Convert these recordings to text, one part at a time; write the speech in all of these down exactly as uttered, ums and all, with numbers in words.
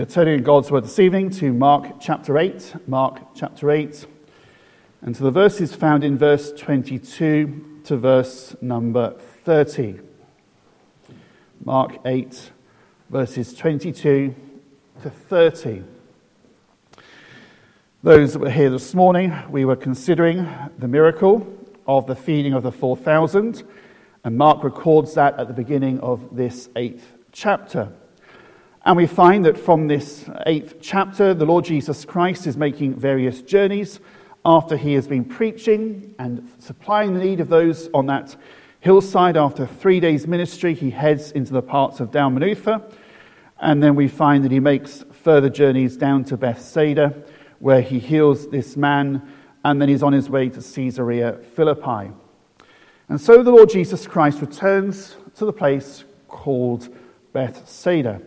We are turning in God's Word this evening to Mark chapter eight, Mark chapter eight, and to the verses found in verse twenty-two to verse number thirty. Mark eight, verses twenty-two to thirty. Those that were here this morning, we were considering the miracle of the feeding of the four thousand, and Mark records that at the beginning of this eighth chapter. And we find that from this eighth chapter, the Lord Jesus Christ is making various journeys after he has been preaching and supplying the need of those on that hillside. After three days' ministry, he heads into the parts of Dalmanutha. And then we find that he makes further journeys down to Bethsaida, where he heals this man, and then he's on his way to Caesarea Philippi. And so the Lord Jesus Christ returns to the place called Bethsaida,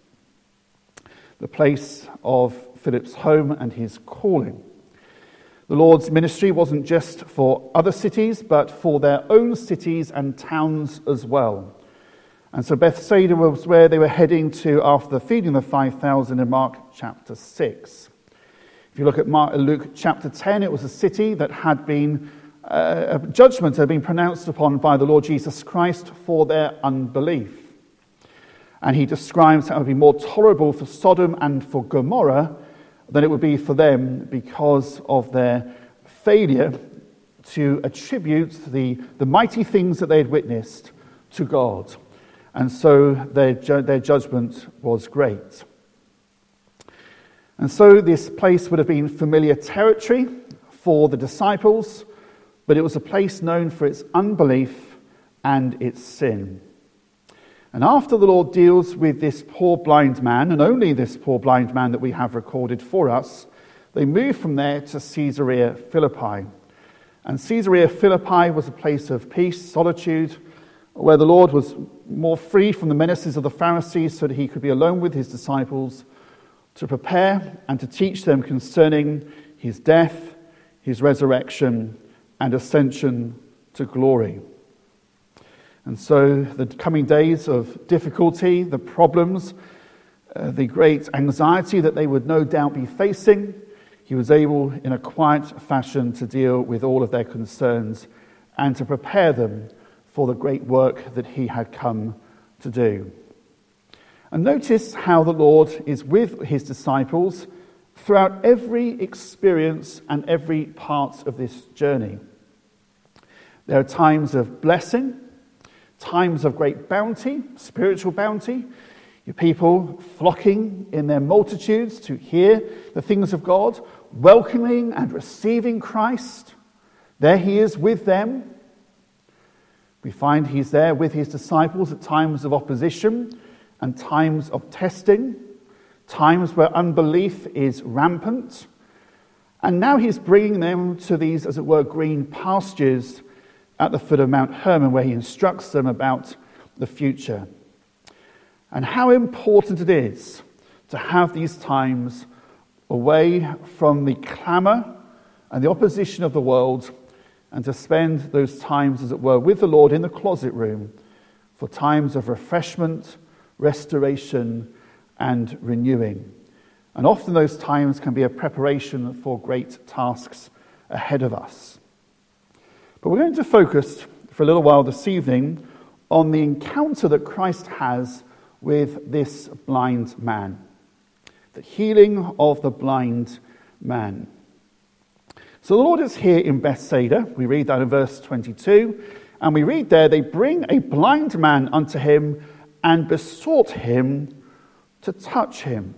the place of Philip's home and his calling. The Lord's ministry wasn't just for other cities, but for their own cities and towns as well. And so Bethsaida was where they were heading to after the feeding of the five thousand in Mark chapter six. If you look at Mark, Luke chapter ten, it was a city that had been, uh, a judgment had been pronounced upon by the Lord Jesus Christ for their unbelief. And he describes how it would be more tolerable for Sodom and for Gomorrah than it would be for them because of their failure to attribute the, the mighty things that they had witnessed to God. And so their, ju- their judgment was great. And so this place would have been familiar territory for the disciples, but it was a place known for its unbelief and its sin. And after the Lord deals with this poor blind man, and only this poor blind man that we have recorded for us, they move from there to Caesarea Philippi. And Caesarea Philippi was a place of peace, solitude, where the Lord was more free from the menaces of the Pharisees so that he could be alone with his disciples to prepare and to teach them concerning his death, his resurrection, and ascension to glory. And so the coming days of difficulty, the problems, uh, the great anxiety that they would no doubt be facing, he was able in a quiet fashion to deal with all of their concerns and to prepare them for the great work that he had come to do. And notice how the Lord is with his disciples throughout every experience and every part of this journey. There are times of blessing, times of great bounty, spiritual bounty, your people flocking in their multitudes to hear the things of God, welcoming and receiving Christ. There he is with them. We find he's there with his disciples at times of opposition and times of testing, times where unbelief is rampant. And now he's bringing them to these, as it were, green pastures at the foot of Mount Hermon, where he instructs them about the future. And how important it is to have these times away from the clamour and the opposition of the world, and to spend those times, as it were, with the Lord in the closet room for times of refreshment, restoration, and renewing. And often those times can be a preparation for great tasks ahead of us. But we're going to focus for a little while this evening on the encounter that Christ has with this blind man, the healing of the blind man. So the Lord is here in Bethsaida. We read that in verse twenty-two, and we read there, they bring a blind man unto him and besought him to touch him.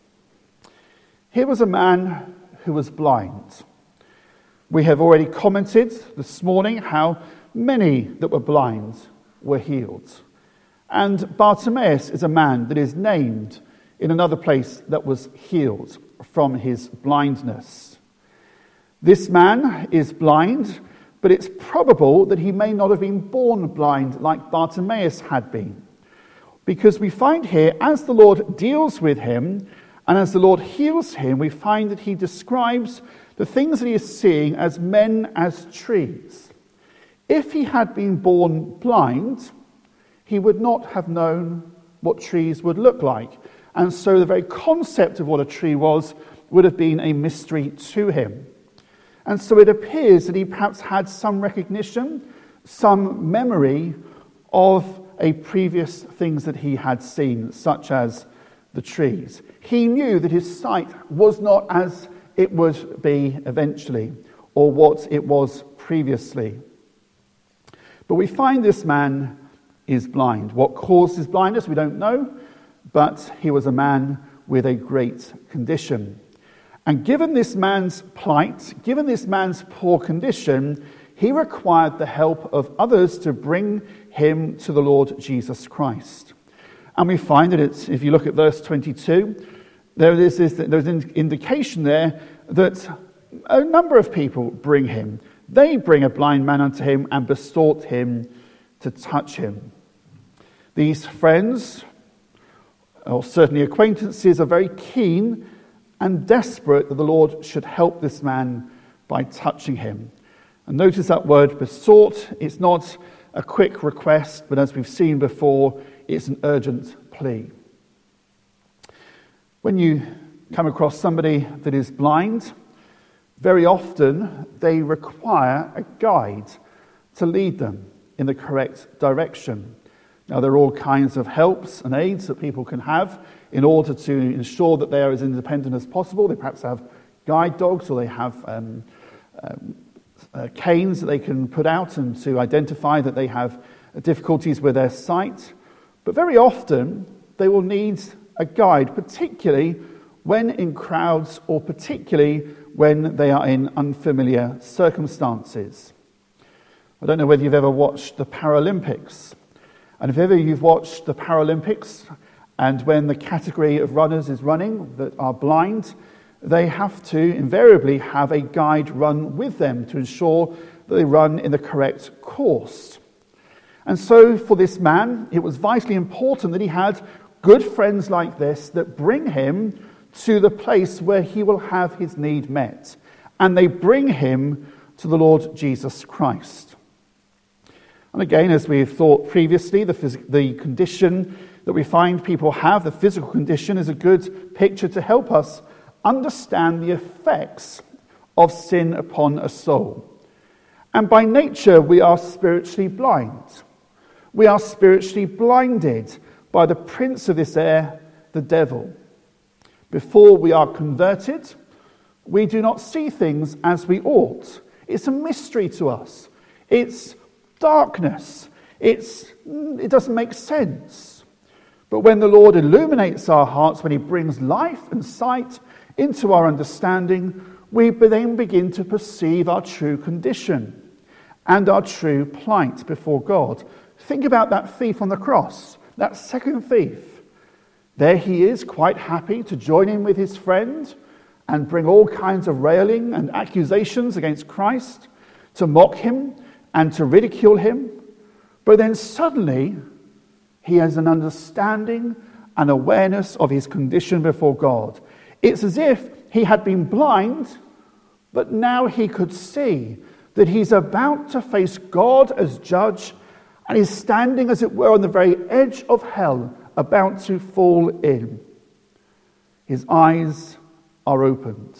Here was a man who was blind. We have already commented this morning how many that were blind were healed. And Bartimaeus is a man that is named in another place that was healed from his blindness. This man is blind, but it's probable that he may not have been born blind like Bartimaeus had been. Because we find here, as the Lord deals with him and as the Lord heals him, we find that he describes the things that he is seeing as men as trees. If he had been born blind, he would not have known what trees would look like. And so the very concept of what a tree was would have been a mystery to him. And so it appears that he perhaps had some recognition, some memory of a previous things that he had seen, such as the trees. He knew that his sight was not as it would be eventually, or what it was previously. But we find this man is blind. What caused his blindness, we don't know, but he was a man with a great condition. And given this man's plight, given this man's poor condition, he required the help of others to bring him to the Lord Jesus Christ. And we find that it's, if you look at verse twenty-two, there is this, there's an indication there that a number of people bring him. They bring a blind man unto him and besought him to touch him. These friends, or certainly acquaintances, are very keen and desperate that the Lord should help this man by touching him. And notice that word besought. It's not a quick request, but as we've seen before, it's an urgent plea. When you come across somebody that is blind, very often they require a guide to lead them in the correct direction. Now, there are all kinds of helps and aids that people can have in order to ensure that they are as independent as possible. They perhaps have guide dogs, or they have um, um, uh, canes that they can put out and to identify that they have difficulties with their sight. But very often they will need a guide, particularly when in crowds, or particularly when they are in unfamiliar circumstances. I don't know whether you've ever watched the Paralympics. And if ever you've watched the Paralympics, and when the category of runners is running that are blind, they have to invariably have a guide run with them to ensure that they run in the correct course. And so for this man, it was vitally important that he had good friends like this that bring him to the place where he will have his need met. And they bring him to the Lord Jesus Christ. And again, as we've thought previously, the, phys- the condition that we find people have, the physical condition, is a good picture to help us understand the effects of sin upon a soul. And by nature, we are spiritually blind. We are spiritually blinded by the prince of this air, the devil. Before we are converted, we do not see things as we ought. It's a mystery to us. It's darkness. It's, it doesn't make sense. But when the Lord illuminates our hearts, when he brings life and sight into our understanding, we then begin to perceive our true condition and our true plight before God. Think about that thief on the cross, that second thief. There he is, quite happy to join in with his friend and bring all kinds of railing and accusations against Christ, to mock him and to ridicule him. But then suddenly he has an understanding and awareness of his condition before God. It's as if he had been blind, but now he could see that he's about to face God as judge, and he's standing, as it were, on the very edge of hell, about to fall in. His eyes are opened.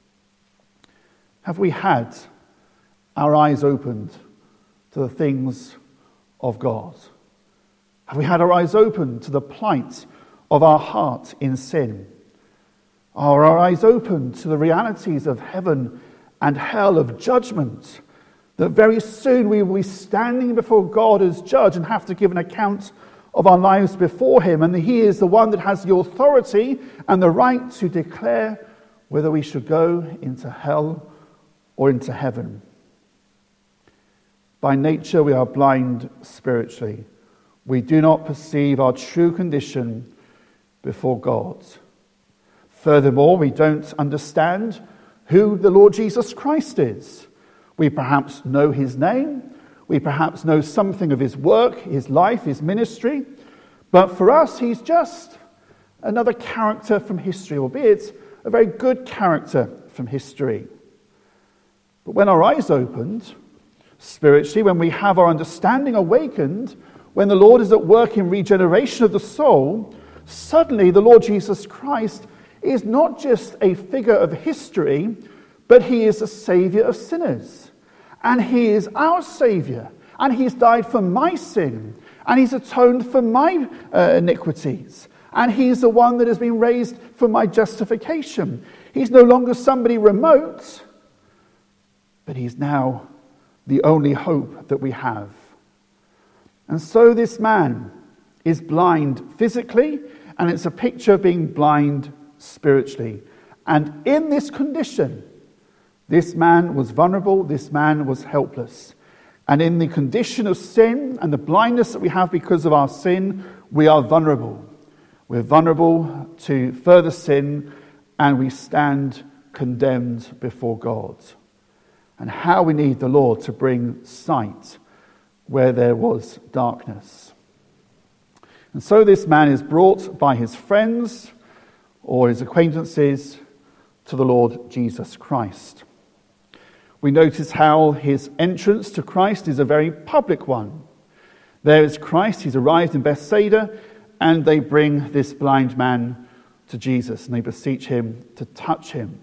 Have we had our eyes opened to the things of God? Have we had our eyes opened to the plight of our heart in sin? Are our eyes open to the realities of heaven and hell, of judgment, that very soon we will be standing before God as judge and have to give an account of our lives before him, and he is the one that has the authority and the right to declare whether we should go into hell or into heaven. By nature we are blind spiritually. We do not perceive our true condition before God. Furthermore, we don't understand who the Lord Jesus Christ is. We perhaps know his name. We perhaps know something of his work, his life, his ministry. But for us, he's just another character from history, albeit a very good character from history. But when our eyes opened, spiritually, when we have our understanding awakened, when the Lord is at work in regeneration of the soul, suddenly the Lord Jesus Christ is not just a figure of history, but he is the Saviour of sinners. And he is our Saviour. And he's died for my sin. And he's atoned for my uh, iniquities. And he's the one that has been raised for my justification. He's no longer somebody remote, but he's now the only hope that we have. And so this man is blind physically, and it's a picture of being blind spiritually. And in this condition, this man was vulnerable, this man was helpless. And in the condition of sin and the blindness that we have because of our sin, we are vulnerable. We're vulnerable to further sin, and we stand condemned before God. And how we need the Lord to bring sight where there was darkness. And so this man is brought by his friends or his acquaintances to the Lord Jesus Christ. We notice how his entrance to Christ is a very public one. There is Christ, he's arrived in Bethsaida, and they bring this blind man to Jesus, and they beseech him to touch him.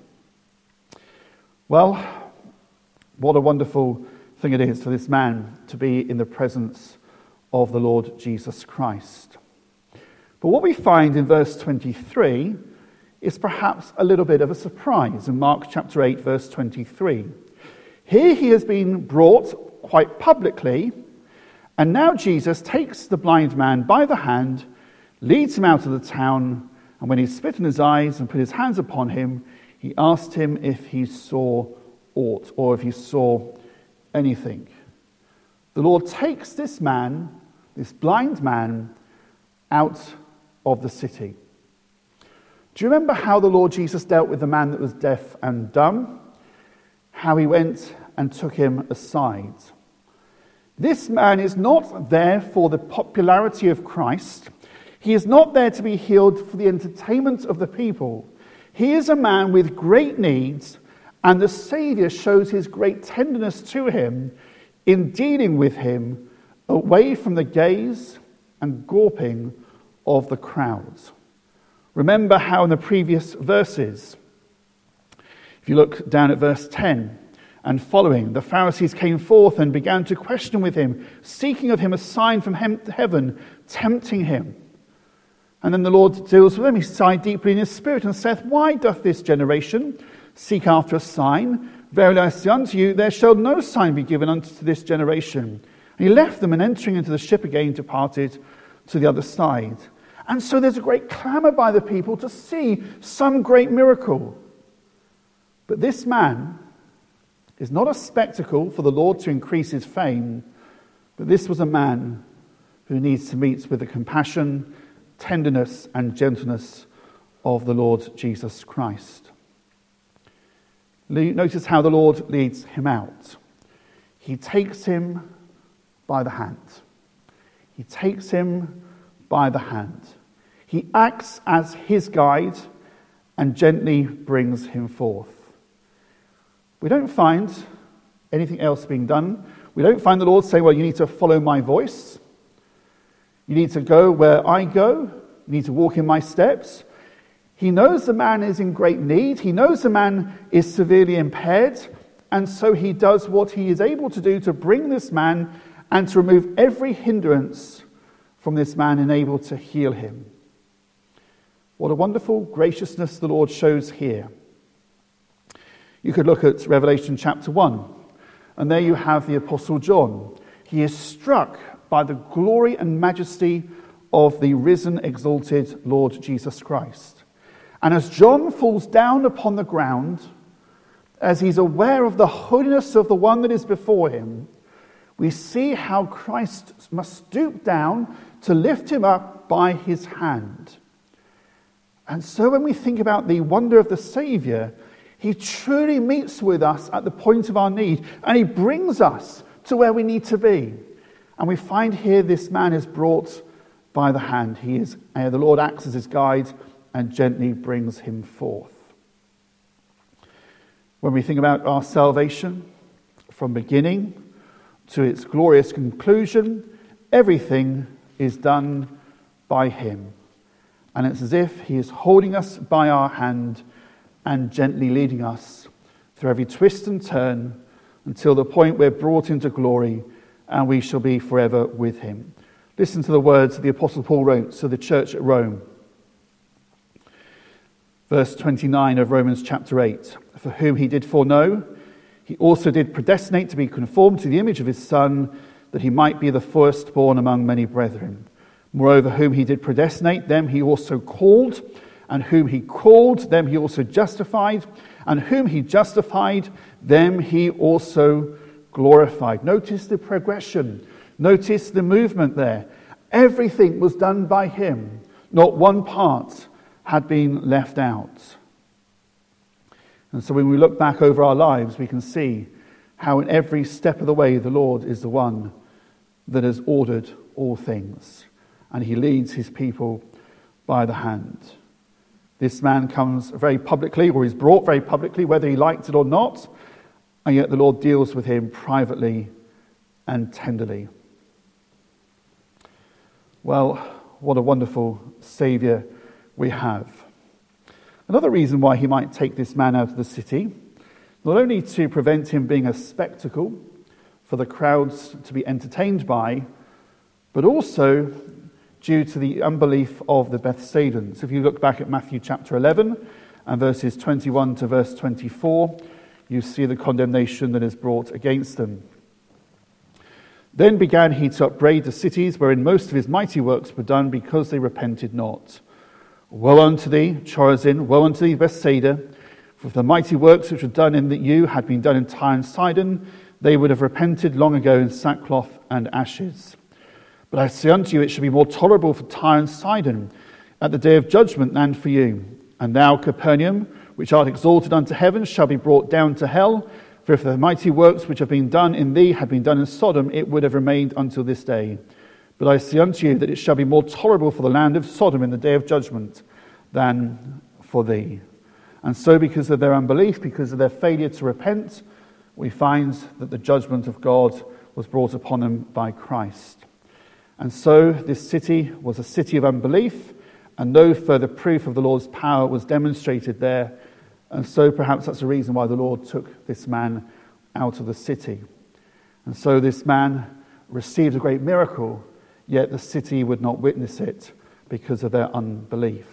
Well, what a wonderful thing it is for this man to be in the presence of the Lord Jesus Christ. But what we find in verse twenty-three is perhaps a little bit of a surprise in Mark chapter eight, verse twenty-three. Here he has been brought quite publicly, and now Jesus takes the blind man by the hand, leads him out of the town, and when he spit in his eyes and put his hands upon him, he asked him if he saw aught, or if he saw anything. The Lord takes this man, this blind man, out of the city. Do you remember how the Lord Jesus dealt with the man that was deaf and dumb? How he went and took him aside. This man is not there for the popularity of Christ. He is not there to be healed for the entertainment of the people. He is a man with great needs, and the Saviour shows his great tenderness to him in dealing with him away from the gaze and gawping of the crowds. Remember how in the previous verses, if you look down at verse ten and following, the Pharisees came forth and began to question with him, seeking of him a sign from heaven, tempting him. And then the Lord deals with them. He sighed deeply in his spirit and saith, Why doth this generation seek after a sign? Verily I say unto you, there shall no sign be given unto this generation. And he left them, and entering into the ship again departed to the other side. And so there's a great clamour by the people to see some great miracle. But this man is not a spectacle for the Lord to increase his fame, but this was a man who needs to meet with the compassion, tenderness, and gentleness of the Lord Jesus Christ. Notice how the Lord leads him out. He takes him by the hand. He takes him by the hand. He acts as his guide and gently brings him forth. We don't find anything else being done. We don't find the Lord saying, well, you need to follow my voice. You need to go where I go. You need to walk in my steps. He knows the man is in great need. He knows the man is severely impaired. And so he does what he is able to do to bring this man and to remove every hindrance from this man and able to heal him. What a wonderful graciousness the Lord shows here. You could look at Revelation chapter one, and there you have the Apostle John. He is struck by the glory and majesty of the risen, exalted Lord Jesus Christ. And as John falls down upon the ground, as he's aware of the holiness of the one that is before him, we see how Christ must stoop down to lift him up by his hand. And so when we think about the wonder of the Saviour, he truly meets with us at the point of our need, and he brings us to where we need to be. And we find here this man is brought by the hand. He is, uh, the Lord acts as his guide and gently brings him forth. When we think about our salvation, from beginning to its glorious conclusion, everything is done by him. And it's as if he is holding us by our hand and gently leading us through every twist and turn until the point we're brought into glory and we shall be forever with him. Listen to the words that the Apostle Paul wrote to the church at Rome. Verse twenty-nine of Romans chapter eight. For whom he did foreknow, he also did predestinate to be conformed to the image of his Son, that he might be the firstborn among many brethren. Moreover, whom he did predestinate, them he also called, and whom he called, them he also justified, and whom he justified, them he also glorified. Notice the progression. Notice the movement there. Everything was done by him. Not one part had been left out. And so when we look back over our lives, we can see how in every step of the way the Lord is the one that has ordered all things. And he leads his people by the hand. This man comes very publicly, or is brought very publicly, whether he liked it or not, and yet the Lord deals with him privately and tenderly. Well, what a wonderful Saviour we have. Another reason why he might take this man out of the city, not only to prevent him being a spectacle for the crowds to be entertained by, but also due to the unbelief of the Bethsaidans. If you look back at Matthew chapter eleven and verses twenty-one to verse twenty-four, you see the condemnation that is brought against them. Then began he to upbraid the cities wherein most of his mighty works were done, because they repented not. Woe unto thee, Chorazin! Woe unto thee, Bethsaida! For if the mighty works which were done in you had been done in Tyre and Sidon, they would have repented long ago in sackcloth and ashes. But I say unto you, it shall be more tolerable for Tyre and Sidon at the day of judgment than for you. And thou, Capernaum, which art exalted unto heaven, shall be brought down to hell. For if the mighty works which have been done in thee had been done in Sodom, it would have remained until this day. But I say unto you that it shall be more tolerable for the land of Sodom in the day of judgment than for thee. And so, because of their unbelief, because of their failure to repent, we find that the judgment of God was brought upon them by Christ. And so this city was a city of unbelief, and no further proof of the Lord's power was demonstrated there. And so perhaps that's the reason why the Lord took this man out of the city. And so this man received a great miracle, yet the city would not witness it because of their unbelief.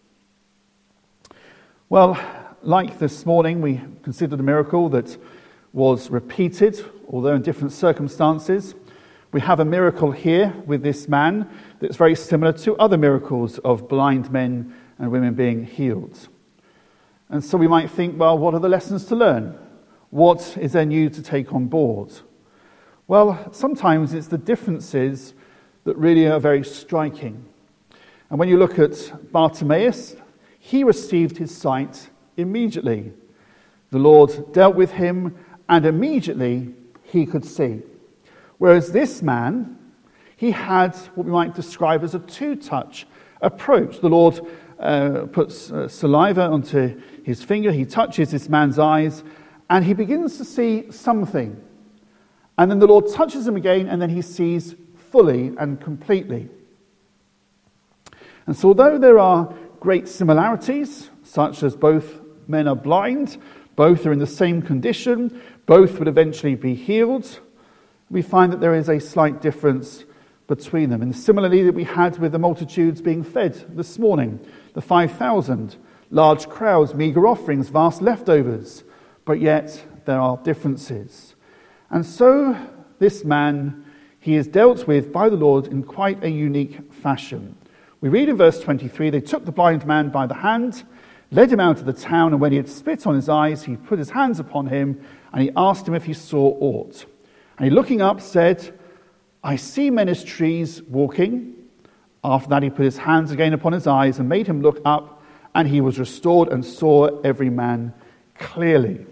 Well, like this morning, we considered a miracle that was repeated, although in different circumstances. We have a miracle here with this man that's very similar to other miracles of blind men and women being healed. And so we might think, well, what are the lessons to learn? What is there new to take on board? Well, sometimes it's the differences that really are very striking. And when you look at Bartimaeus, he received his sight immediately. The Lord dealt with him, and immediately he could see. Whereas this man, he had what we might describe as a two-touch approach. The Lord uh, puts uh, saliva onto his finger, he touches this man's eyes, and he begins to see something. And then the Lord touches him again, and then he sees fully and completely. And so although there are great similarities, such as both men are blind, both are in the same condition, both would eventually be healed, we find that there is a slight difference between them. And similarly that we had with the multitudes being fed this morning, the five thousand, large crowds, meagre offerings, vast leftovers, but yet there are differences. And so this man, he is dealt with by the Lord in quite a unique fashion. We read in verse twenty-three, they took the blind man by the hand, led him out of the town, and when he had spit on his eyes, he put his hands upon him, and he asked him if he saw aught. And he, looking up, said, I see men as trees walking. After that he put his hands again upon his eyes and made him look up, and he was restored and saw every man clearly.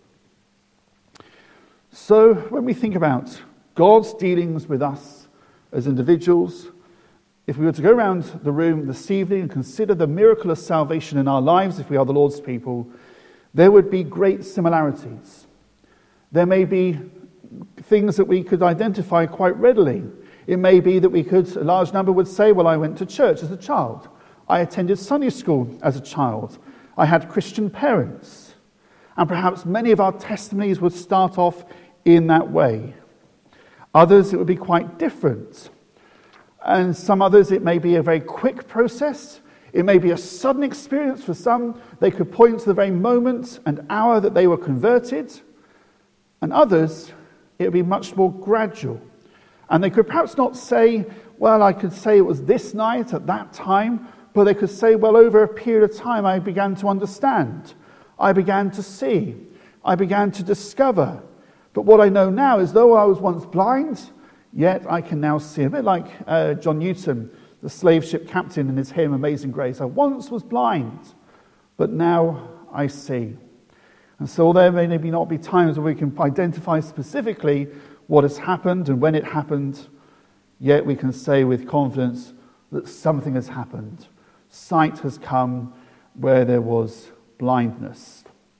So when we think about God's dealings with us as individuals, if we were to go around the room this evening and consider the miracle of salvation in our lives, if we are the Lord's people, there would be great similarities. There may be things that we could identify quite readily. It may be that we could, a large number would say, well, I went to church as a child. I attended Sunday school as a child. I had Christian parents. And perhaps many of our testimonies would start off in that way. Others, it would be quite different. And some others, it may be a very quick process. It may be a sudden experience. For some, they could point to the very moment and hour that they were converted. And others, it would be much more gradual. And they could perhaps not say, well, I could say it was this night at that time, but they could say, well, over a period of time, I began to understand. I began to see. I began to discover. But what I know now is, though I was once blind, yet I can now see. A bit like uh, John Newton, the slave ship captain in his hymn, Amazing Grace. I once was blind, but now I see. And so there may maybe not be times where we can identify specifically what has happened and when it happened, yet we can say with confidence that something has happened. Sight has come where there was blindness.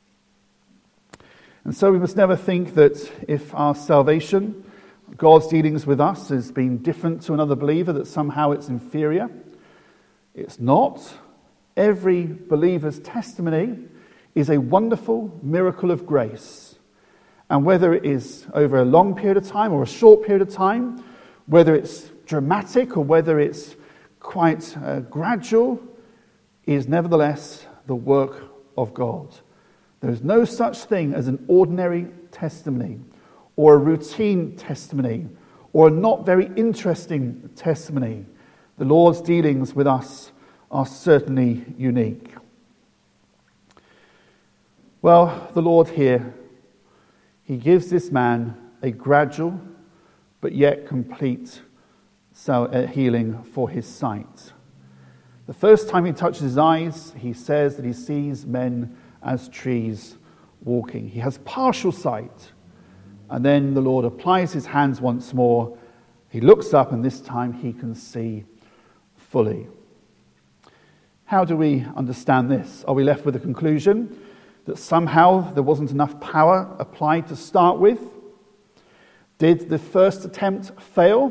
And so we must never think that if our salvation, God's dealings with us, has been different to another believer, that somehow it's inferior. It's not. Every believer's testimony is a wonderful miracle of grace. And whether it is over a long period of time or a short period of time, whether it's dramatic or whether it's quite uh, gradual, is nevertheless the work of God. There is no such thing as an ordinary testimony or a routine testimony or a not very interesting testimony. The Lord's dealings with us are certainly unique. Well, the Lord here, he gives this man a gradual but yet complete healing for his sight. The first time he touches his eyes, he says that he sees men as trees walking. He has partial sight. And then the Lord applies his hands once more. He looks up, and this time he can see fully. How do we understand this? Are we left with the conclusion that somehow there wasn't enough power applied to start with? Did the first attempt fail?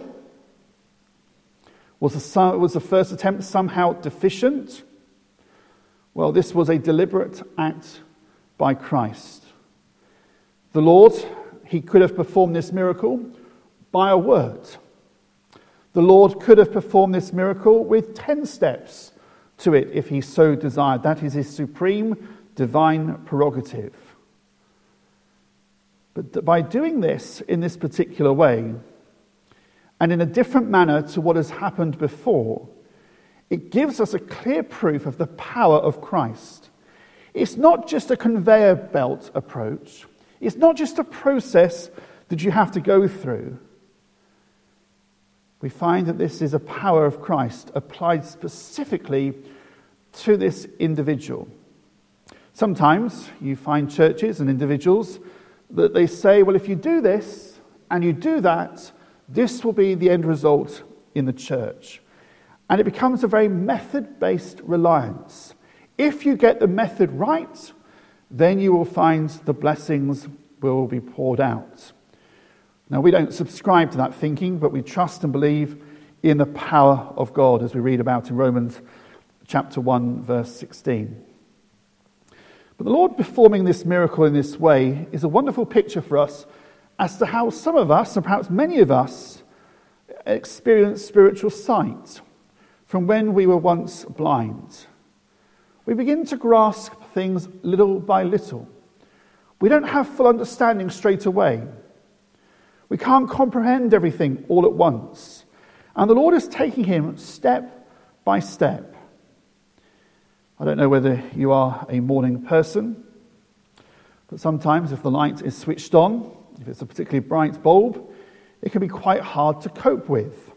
Was the, was the first attempt somehow deficient? Well, this was a deliberate act by Christ. The Lord, he could have performed this miracle by a word. The Lord could have performed this miracle with ten steps to it if he so desired. That is his supreme divine prerogative. But by doing this in this particular way, and in a different manner to what has happened before, it gives us a clear proof of the power of Christ. It's not just a conveyor belt approach. It's not just a process that you have to go through. We find that this is a power of Christ applied specifically to this individual. Sometimes you find churches and individuals that they say, well, if you do this and you do that, this will be the end result in the church. And it becomes a very method-based reliance. If you get the method right, then you will find the blessings will be poured out. Now, we don't subscribe to that thinking, but we trust and believe in the power of God, as we read about in Romans chapter one, verse sixteen. But the Lord performing this miracle in this way is a wonderful picture for us as to how some of us, and perhaps many of us, experience spiritual sight from when we were once blind. We begin to grasp things little by little. We don't have full understanding straight away. We can't comprehend everything all at once. And the Lord is taking him step by step. I don't know whether you are a morning person, but sometimes if the light is switched on, if it's a particularly bright bulb, it can be quite hard to cope with.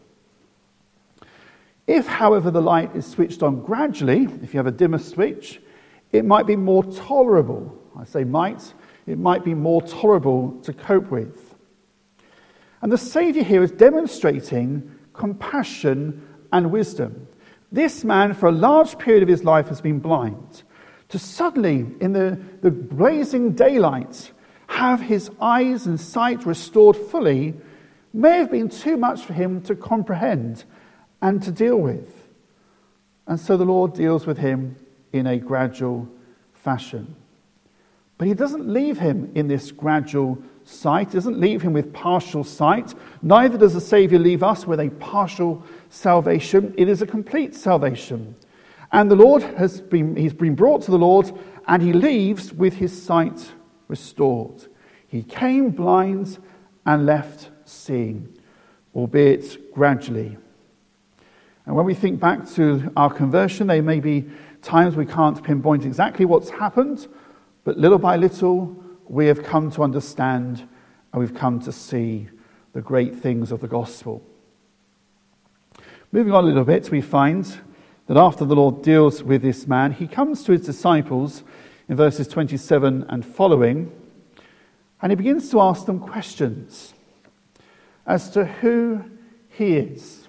If, however, the light is switched on gradually, if you have a dimmer switch, it might be more tolerable. I say might, it might be more tolerable to cope with. And the Saviour here is demonstrating compassion and wisdom. This man, for a large period of his life, has been blind. To suddenly, in the, the blazing daylight, have his eyes and sight restored fully may have been too much for him to comprehend and to deal with. And so the Lord deals with him in a gradual fashion. But he doesn't leave him in this gradual sight. He doesn't leave him with partial sight. Neither does the Saviour leave us with a partial salvation. It is a complete salvation. And the Lord has been, he's been brought to the Lord, and he leaves with his sight restored. He came blind and left seeing, albeit gradually. And when we think back to our conversion, there may be times we can't pinpoint exactly what's happened, but little by little we have come to understand and we've come to see the great things of the gospel. Moving on a little bit, we find that after the Lord deals with this man, he comes to his disciples in verses twenty-seven and following, and he begins to ask them questions as to who he is.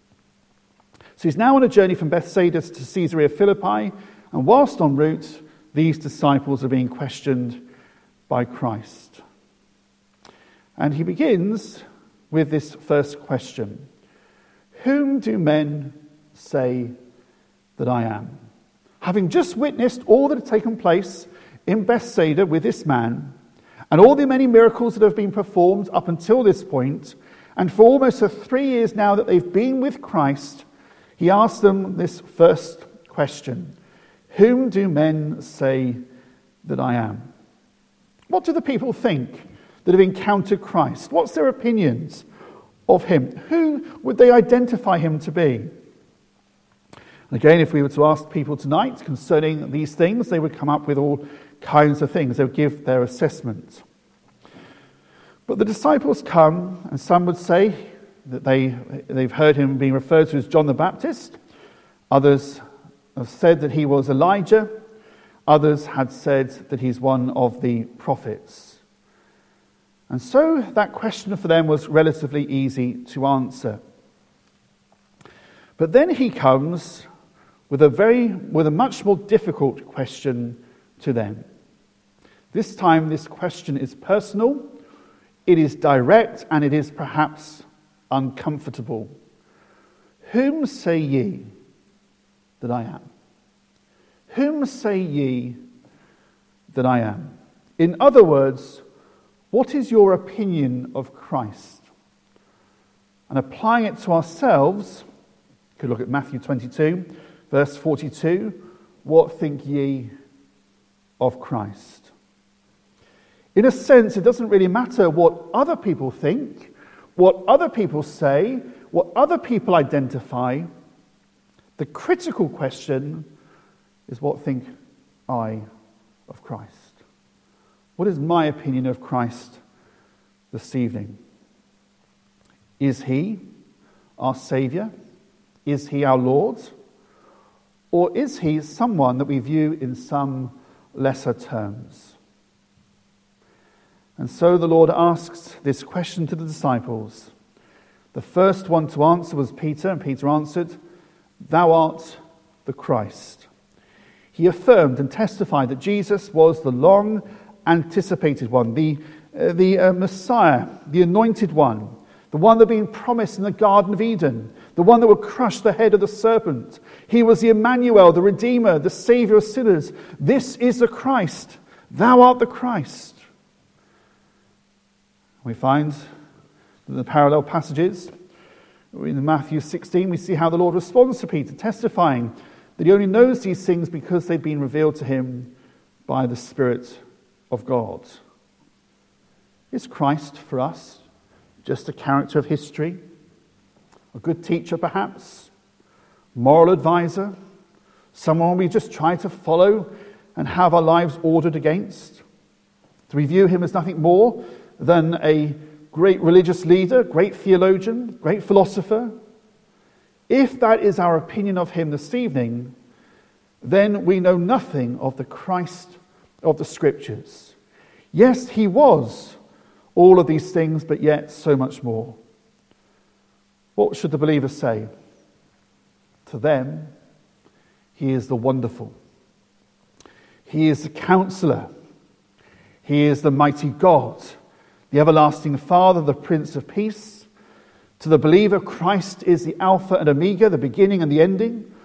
So he's now on a journey from Bethsaida to Caesarea Philippi, and whilst en route, these disciples are being questioned by Christ. And he begins with this first question: whom do men say that I am? Having just witnessed all that had taken place in Bethsaida with this man, and all the many miracles that have been performed up until this point, and for almost for three years now that they've been with Christ, he asks them this first question: whom do men say that I am? What do the people think that have encountered Christ? What's their opinions of him? Who would they identify him to be? And again, if we were to ask people tonight concerning these things, they would come up with all kinds of things. They would give their assessment. But the disciples come, and some would say that they, they've heard him being referred to as John the Baptist. Others have said that he was Elijah. Others had said that he's one of the prophets. And so that question for them was relatively easy to answer. But then he comes with a very, with a much more difficult question to them. This time, this question is personal, it is direct, and it is perhaps uncomfortable. Whom say ye that I am? Whom say ye that I am? In other words, what is your opinion of Christ? And applying it to ourselves, we could look at Matthew twenty-two, verse forty-two. What think ye of Christ? In a sense, it doesn't really matter what other people think, what other people say, what other people identify. The critical question is, what think I of Christ? What is my opinion of Christ this evening? Is he our Saviour? Is he our Lord? Or is he someone that we view in some lesser terms? And so the Lord asks this question to the disciples. The first one to answer was Peter, and Peter answered, "Thou art the Christ." He affirmed and testified that Jesus was the long-anticipated one, the, uh, the uh, Messiah, the anointed one, the one that had been promised in the Garden of Eden, the one that would crush the head of the serpent. He was the Emmanuel, the Redeemer, the Saviour of sinners. This is the Christ. Thou art the Christ. We find in the parallel passages, in Matthew sixteen, we see how the Lord responds to Peter, testifying that he only knows these things because they've been revealed to him by the Spirit of God. Is Christ for us just a character of history? A good teacher, perhaps? Moral advisor? Someone we just try to follow and have our lives ordered against? Do we view him as nothing more than a great religious leader, great theologian, great philosopher? If that is our opinion of him this evening, then we know nothing of the Christ of the Scriptures. Yes, he was all of these things, but yet so much more. What should the believer say? To them, he is the wonderful. He is the counselor. He is the mighty God, the everlasting Father, the Prince of Peace. To the believer, Christ is the Alpha and Omega, the beginning and the ending.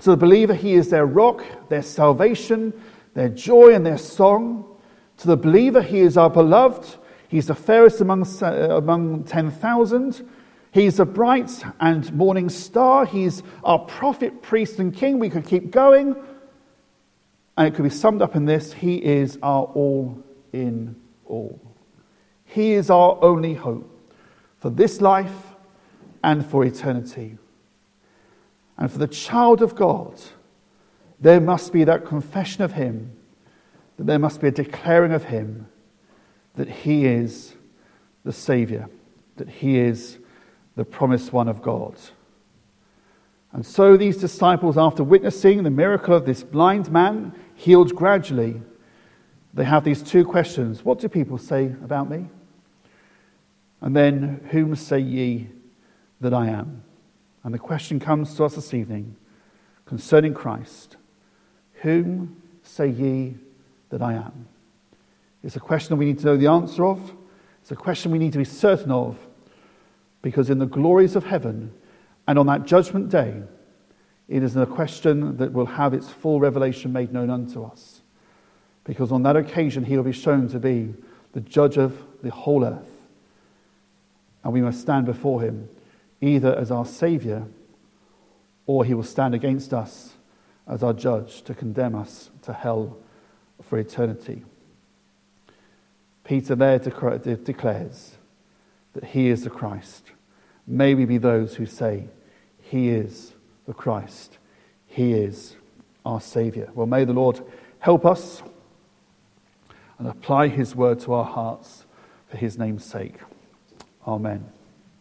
To the believer, he is their rock, their salvation, their joy and their song. To the believer, he is our beloved. He's the fairest among, among ten thousand. He's a bright and morning star. He's our prophet, priest, and king. We could keep going. And it could be summed up in this: he is our all in all. He is our only hope for this life and for eternity. And for the child of God, there must be that confession of him, that there must be a declaring of him, that he is the Saviour, that he is the promised one of God. And so these disciples, after witnessing the miracle of this blind man healed gradually, they have these two questions. What do people say about me? And then, whom say ye that I am? And the question comes to us this evening concerning Christ. Whom say ye that I am? It's a question that we need to know the answer of. It's a question we need to be certain of, because in the glories of heaven and on that judgment day, it is a question that will have its full revelation made known unto us. Because on that occasion, he will be shown to be the judge of the whole earth. And we must stand before him either as our Saviour, or he will stand against us as our judge to condemn us to hell for eternity. Peter there declares that he is the Christ. May we be those who say, he is the Christ. He is our Saviour. Well, may the Lord help us and apply his word to our hearts for his name's sake. Amen.